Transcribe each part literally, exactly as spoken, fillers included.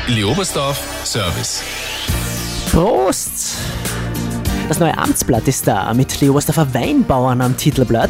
Leobersdorf Service. Prost! Das neue Amtsblatt ist da, mit Leobersdorfer Weinbauern am Titelblatt.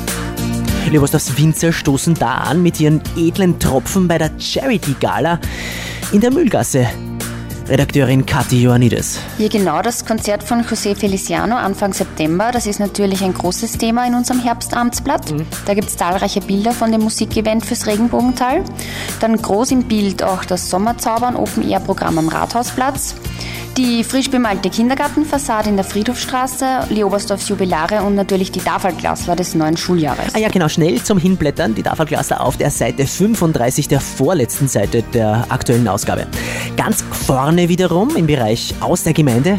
Leobersdorfs Winzer stoßen da an mit ihren edlen Tropfen bei der Charity-Gala in der Mühlgasse. Redakteurin Kathi Ioannidis. Hier genau das Konzert von José Feliciano Anfang September. Das ist natürlich ein großes Thema in unserem Herbstamtsblatt. Mhm. Da gibt es zahlreiche Bilder von dem Musikevent fürs Regenbogental. Dann groß im Bild auch das Sommerzaubern Open-Air-Programm am Rathausplatz. Die frisch bemalte Kindergartenfassade in der Friedhofstraße, Leobersdorfs Jubilare und natürlich die Tafelglasler des neuen Schuljahres. Ah ja, genau, schnell zum Hinblättern. Die Tafelglasler auf der Seite fünfunddreißig der vorletzten Seite der aktuellen Ausgabe. Ganz vorne wiederum im Bereich aus der Gemeinde.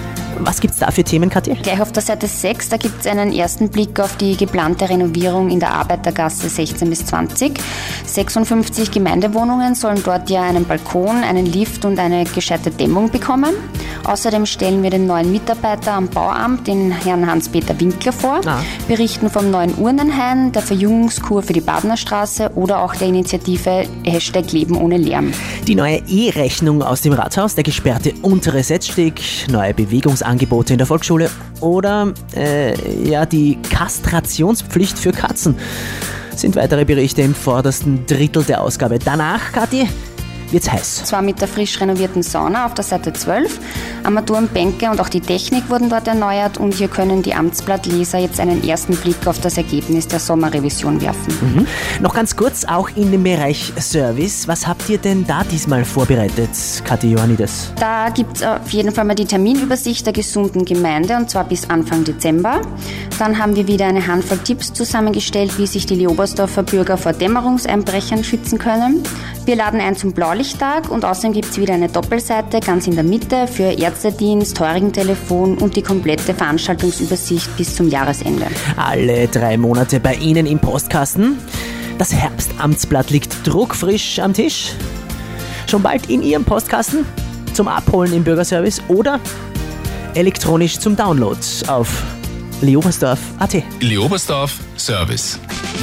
Was gibt's da für Themen, Kathi? Gleich auf der Seite sechs, da gibt's einen ersten Blick auf die geplante Renovierung in der Arbeitergasse sechzehn bis zwanzig. sechsundfünfzig Gemeindewohnungen sollen dort ja einen Balkon, einen Lift und eine gescheite Dämmung bekommen. Außerdem stellen wir den neuen Mitarbeiter am Bauamt, den Herrn Hans-Peter Winkler, vor, ah. berichten vom neuen Urnenhain, der Verjüngungskur für die Badenerstraße oder auch der Initiative Hashtag Leben ohne Lärm. Die neue E-Rechnung aus dem Rathaus, der gesperrte untere Setzsteg, neue Bewegungsangebote in der Volksschule oder äh, ja, die Kastrationspflicht für Katzen sind weitere Berichte im vordersten Drittel der Ausgabe. Danach, Kathi, wird's heiß. Zwar mit der frisch renovierten Sauna auf der Seite zwölf. Armaturen, Bänke und auch die Technik wurden dort erneuert und hier können die Amtsblattleser jetzt einen ersten Blick auf das Ergebnis der Sommerrevision werfen. Mhm. Noch ganz kurz, auch in dem Bereich Service. Was habt ihr denn da diesmal vorbereitet, Kathi Ioannidis? Da gibt's auf jeden Fall mal die Terminübersicht der gesunden Gemeinde und zwar bis Anfang Dezember. Dann haben wir wieder eine Handvoll Tipps zusammengestellt, wie sich die Leobersdorfer Bürger vor Dämmerungseinbrechern schützen können. Wir laden ein zum Blaulichttag und außerdem gibt es wieder eine Doppelseite ganz in der Mitte für Ärztedienst, Heurigentelefon und die komplette Veranstaltungsübersicht bis zum Jahresende. Alle drei Monate bei Ihnen im Postkasten. Das Herbstamtsblatt liegt druckfrisch am Tisch. Schon bald in Ihrem Postkasten zum Abholen im Bürgerservice oder elektronisch zum Download auf leobersdorf punkt at. Leobersdorf Service.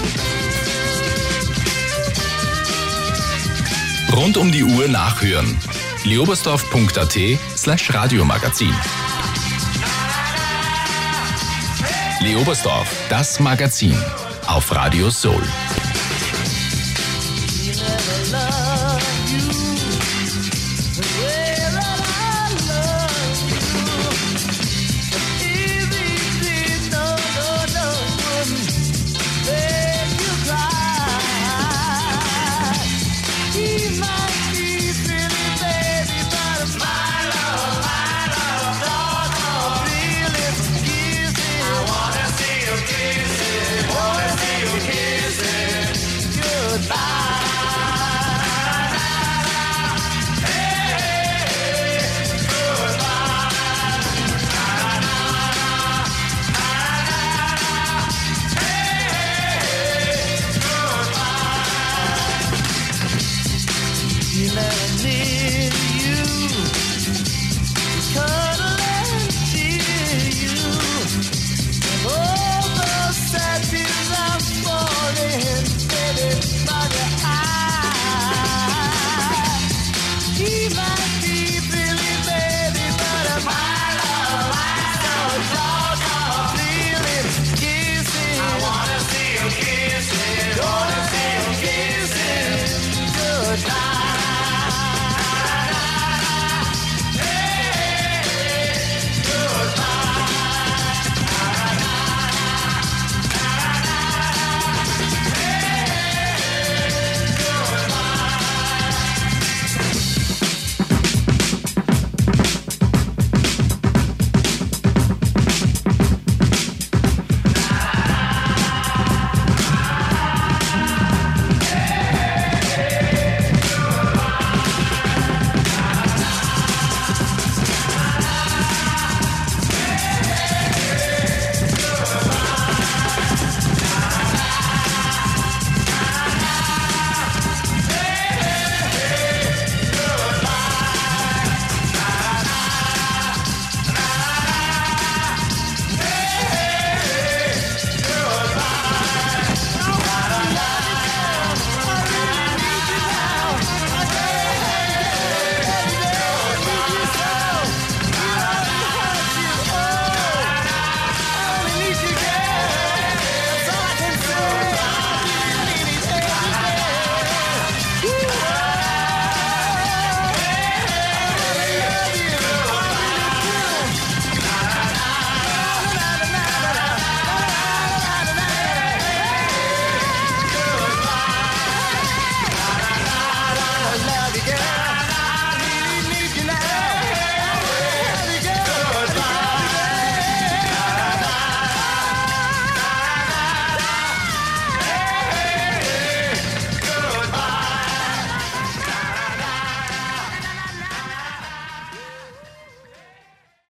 Rund um die Uhr nachhören. leobersdorf punkt at slash Radiomagazin. Leobersdorf, das Magazin auf Radio Soul. You never need